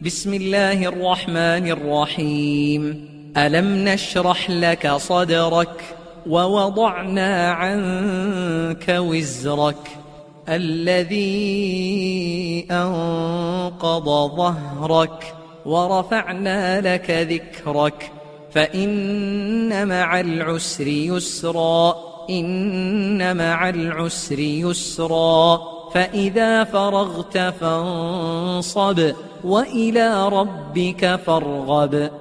بسم الله الرحمن الرحيم. ألم نشرح لك صدرك ووضعنا عنك وزرك الذي أنقض ظهرك ورفعنا لك ذكرك فإن مع العسر يسرا إن مع العسر يسرا فإذا فرغت فانصب وإلى ربك فارغب.